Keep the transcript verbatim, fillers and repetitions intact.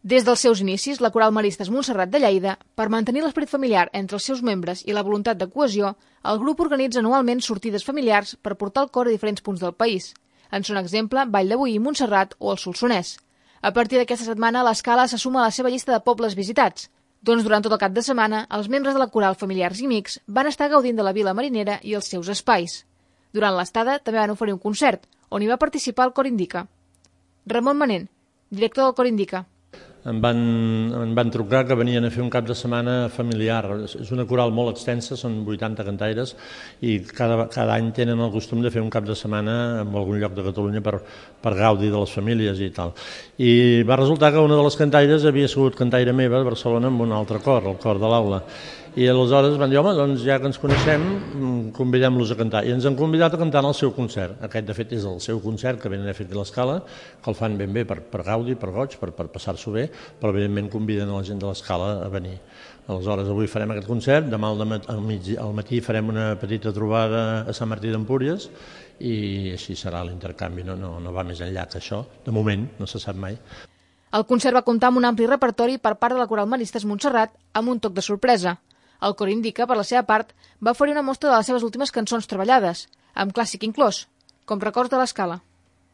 Des dels seus inicis, la Coral Maristes Montserrat de Lleida, per mantenir l'esperit familiar entre els seus membres i la voluntat de cohesió, el grup organitza anualment sortides familiars per portar el cor a diferents punts del país. En són exemple Vall de Boí, Montserrat o el Solsonès. A partir d'aquesta setmana, l'Escala se suma a la seva llista de pobles visitats. Doncs durant tot el cap de setmana, els membres de la Coral Familiars i Amics van estar gaudint de la vila marinera i els seus espais. Durant l'estada també van oferir un concert, on hi va participar el Cor Indica. Ramon Manent, director del Cor Indica. Em van, em van trucar que venien a fer un cap de setmana familiar. És una coral molt extensa, són vuitanta cantaires, i cada, cada any tenen el costum de fer un cap de setmana en algun lloc de Catalunya per, per gaudir de les famílies i tal. I va resultar que una de les cantaires havia sigut cantaire meva a Barcelona amb un altre cor, el cor de l'Aula. I aleshores van dir, home, doncs ja que ens coneixem, convidem-los a cantar. I ens han convidat a cantar en el seu concert. Aquest, de fet, és el seu concert que venen a fer a l'Escala, que el fan ben bé per, per gaudi, per goig, per, per passar-s'ho bé, però evidentment conviden a la gent de l'Escala a venir. Aleshores, avui farem aquest concert, demà al, al, mig, al matí farem una petita trobada a Sant Martí d'Empúries i així serà l'intercanvi, no, no, no va més enllà que això. De moment, no se sap mai. El concert va comptar amb un ampli repertori per part de la Coral Maristes Montserrat amb un toc de sorpresa. El Cor Indica, per la seva part, va oferir una mostra de les seves últimes cançons treballades, amb clàssic inclòs, com Records de l'Escala.